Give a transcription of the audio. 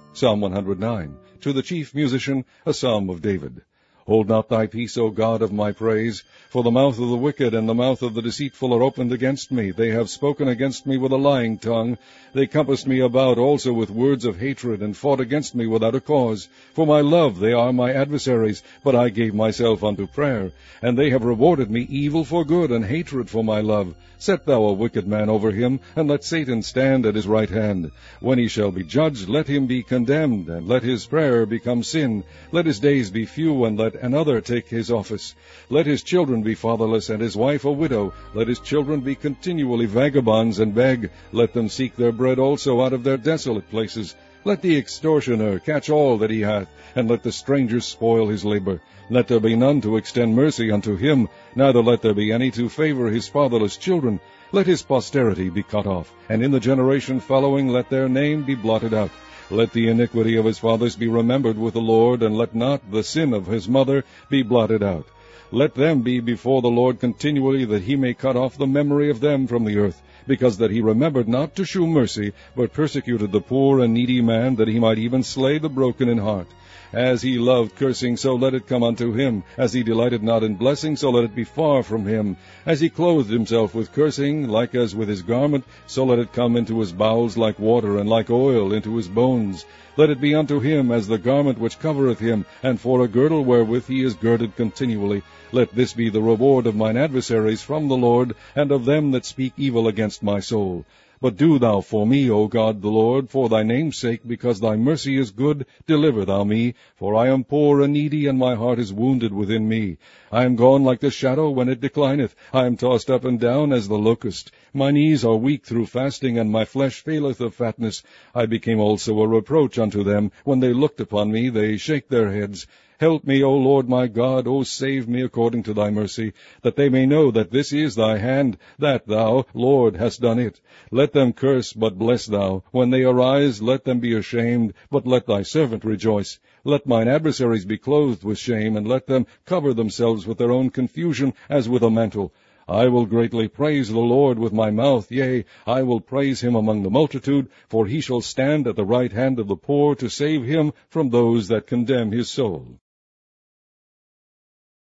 Psalm 109. To the chief musician, a psalm of David. Hold not thy peace, O God of my praise, for the mouth of the wicked and the mouth of the deceitful are opened against me. They have spoken against me with a lying tongue. They compassed me about also with words of hatred, and fought against me without a cause. For my love they are my adversaries, but I gave myself unto prayer. And they have rewarded me evil for good, and hatred for my love. Set thou a wicked man over him, and let Satan stand at his right hand. When he shall be judged, let him be condemned, and let his prayer become sin. Let his days be few, and let another take his office. Let his children be fatherless, and his wife a widow. Let his children be continually vagabonds and beg. Let them seek their bread also out of their desolate places. Let the extortioner catch all that he hath, and let the stranger spoil his labor. Let there be none to extend mercy unto him, neither let there be any to favor his fatherless children. Let his posterity be cut off, and in the generation following let their name be blotted out. Let the iniquity of his fathers be remembered with the Lord, and let not the sin of his mother be blotted out. Let them be before the Lord continually, that he may cut off the memory of them from the earth, because that he remembered not to shew mercy, but persecuted the poor and needy man, that he might even slay the broken in heart. As he loved cursing, so let it come unto him. As he delighted not in blessing, so let it be far from him. As he clothed himself with cursing, like as with his garment, so let it come into his bowels like water, and like oil into his bones. Let it be unto him as the garment which covereth him, and for a girdle wherewith he is girded continually. Let this be the reward of mine adversaries from the Lord, and of them that speak evil against my soul. But do thou for me, O God the Lord, for thy name's sake, because thy mercy is good, deliver thou me. For I am poor and needy, and my heart is wounded within me. I am gone like the shadow when it declineth. I am tossed up and down as the locust. My knees are weak through fasting, and my flesh faileth of fatness. I became also a reproach unto them. When they looked upon me, they shake their heads. Help me, O Lord my God, O save me according to thy mercy, that they may know that this is thy hand, that thou, Lord, hast done it. Let them curse, but bless thou. When they arise, let them be ashamed, but let thy servant rejoice. Let mine adversaries be clothed with shame, and let them cover themselves with their own confusion as with a mantle. I will greatly praise the Lord with my mouth, yea, I will praise him among the multitude, for he shall stand at the right hand of the poor to save him from those that condemn his soul.